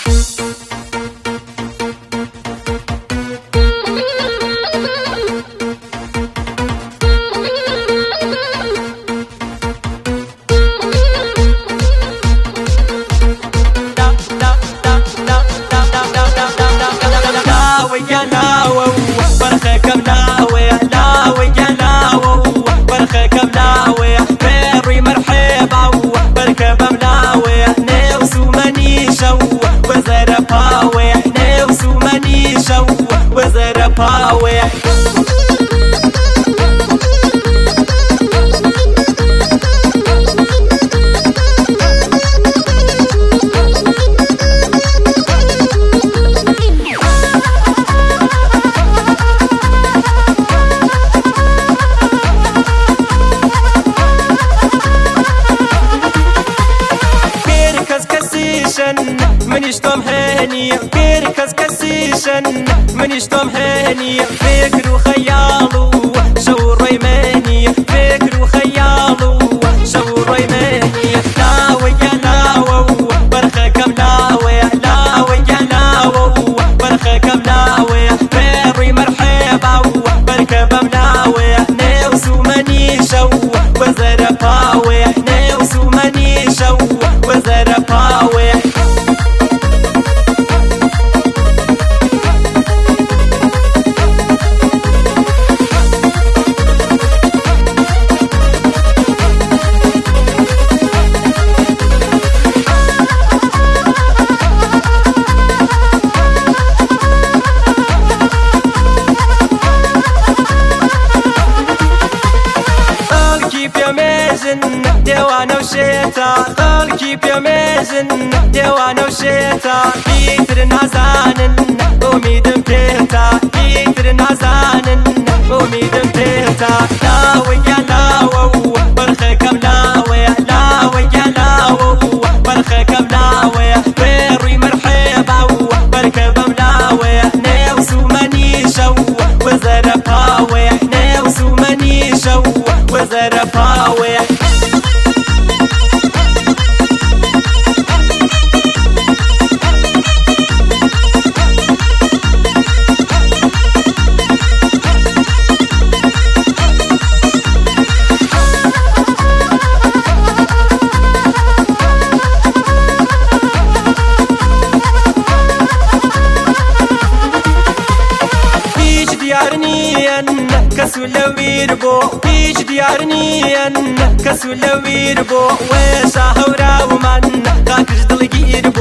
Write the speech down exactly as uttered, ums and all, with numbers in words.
من يشتم هاني كيركز كسيشن من يشتم هاني فكر وخياله شو الريماني فكر وخياله شو الريماني لاوي يا لاوي برخة كم لاوي لاوي يا لاوي برخة كم لاوي بيري مرحبا بركة بملاوي نوسو مني شو وزر باوي نوسو مني شو وزر باوي ديوانا وشيتا خلقي بيميزن ديوانا وشيتا بيتر نازانن وميدن بيتا بيتر نازانن وميدن بيتا لاوي يا لاوي برخة كم لاوي لاوي يا لاوي برخة كم لاوي بيري مرحبا بركة بملاوي نوسو مني شو وزر باوي نوسو مني شو وزر باوي كسو لويربو بيش ديارنيان كسو لويربو ويشا هورا ومن غاكش دلقيربو